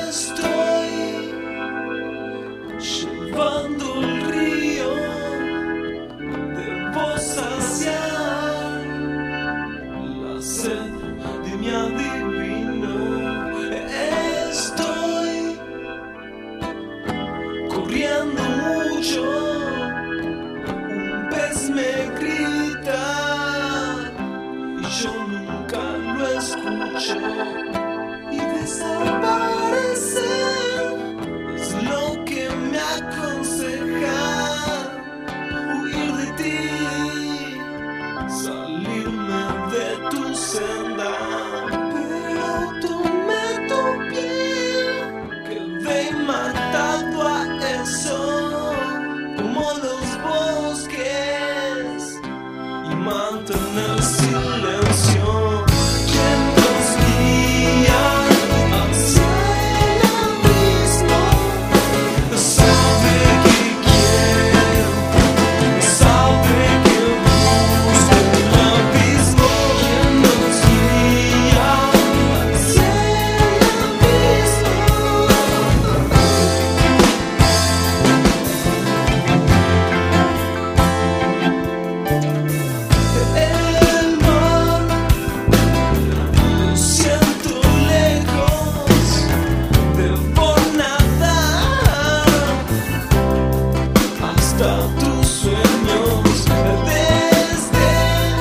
Estoy llevando el río, debo saciar la sed de mi adivino. Estoy corriendo mucho, un pez me grita y yo nunca lo escucho. Y desaparecer es lo que me aconseja. Huir de ti, salirme de tu senda. Pero tomé tu piel, quedé matado a eso, como los bosques, y mantener silencio. Tus sueños, desde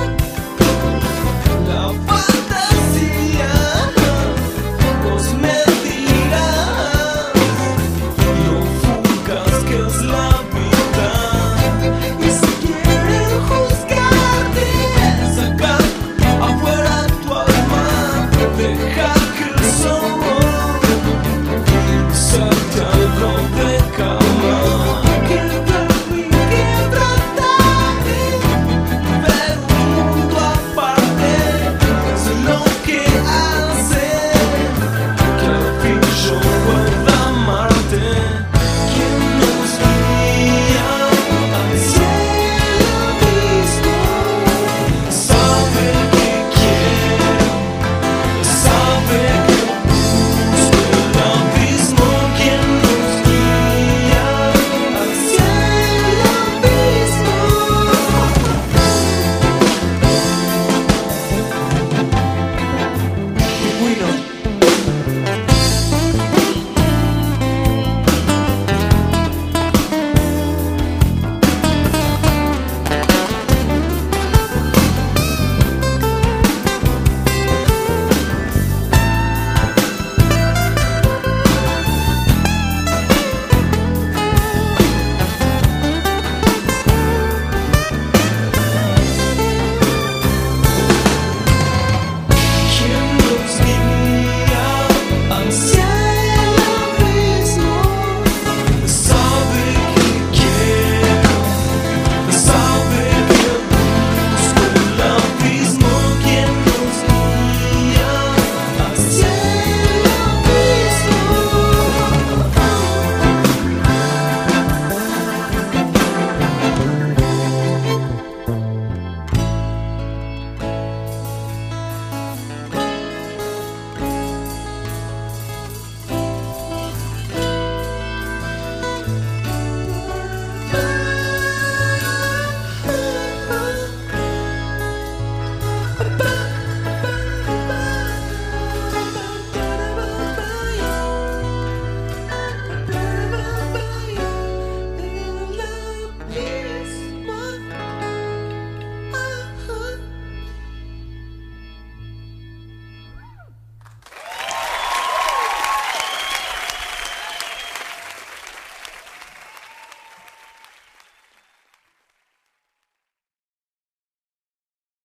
la fantasía, vos me dirás, no fugas que es la vida. Y si quieren juzgarte, saca afuera tu alma, deja que el sol salte algo de cama.